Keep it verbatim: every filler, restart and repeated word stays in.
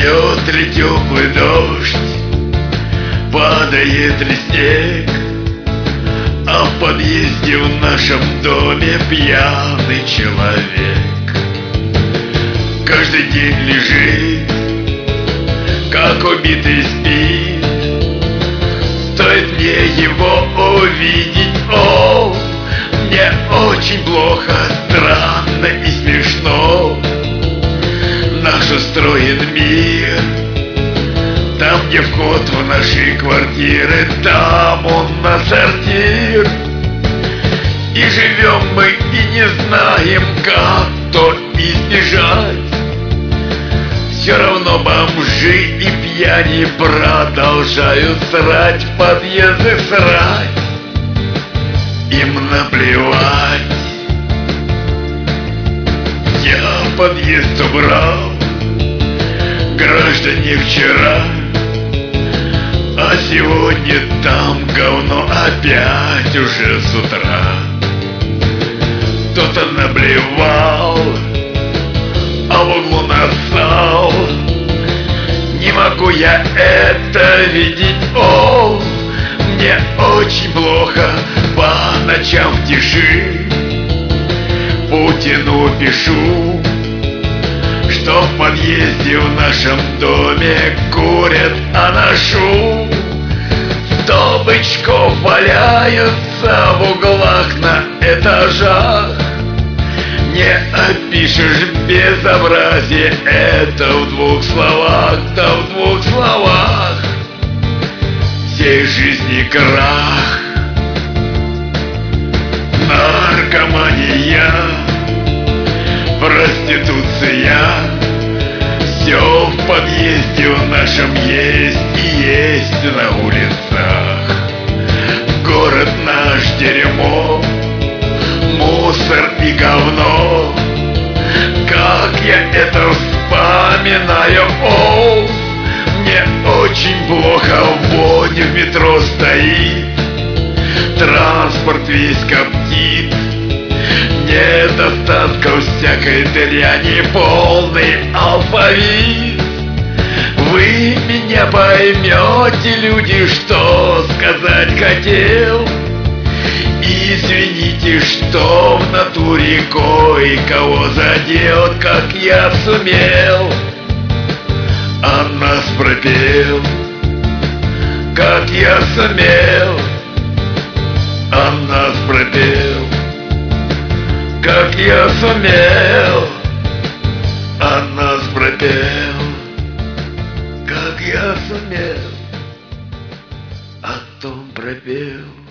Идет ли теплый дождь, падает ли снег, а в подъезде в нашем доме пьяный человек. Каждый день лежит, как убитый спит. Стоит мне его увидеть, о, мне очень плохо, странно и смешно. Наш устроен мир, там, где вход в наши квартиры, там он на сортир. И живем мы и не знаем, как то избежать. Все равно бомжи и пьяни продолжают срать в подъезды, срать. Им наплевать. Я подъезд убрал, граждане, вчера, а сегодня там говно опять уже с утра. Кто-то наблевал, а в углу нассал. Не могу я это видеть, о, мне очень плохо по ночам в тиши. Путину пишу, что в подъезде в нашем доме курят анашу. Сто бычков валяются в углах на этажах. Не опишешь безобразие, это в двух словах, да в двух словах. Всей жизни крах, наркомания, проституция. Все в подъезде в нашем есть и есть на улицах. Город наш дерьмо, мусор и говно. Как я это вспоминаю, о, мне очень плохо. Вонь в метро стоит, транспорт весь коптит. Недостатков всякой дряни полный алфавит. Вы меня поймете, люди, что сказать хотел. Извините, что в натуре кое-кого задел, как я сумел. А нас пропел, как я сумел. А нас пропел, как я сумел. А нас пропел, как я сумел. А том пропел.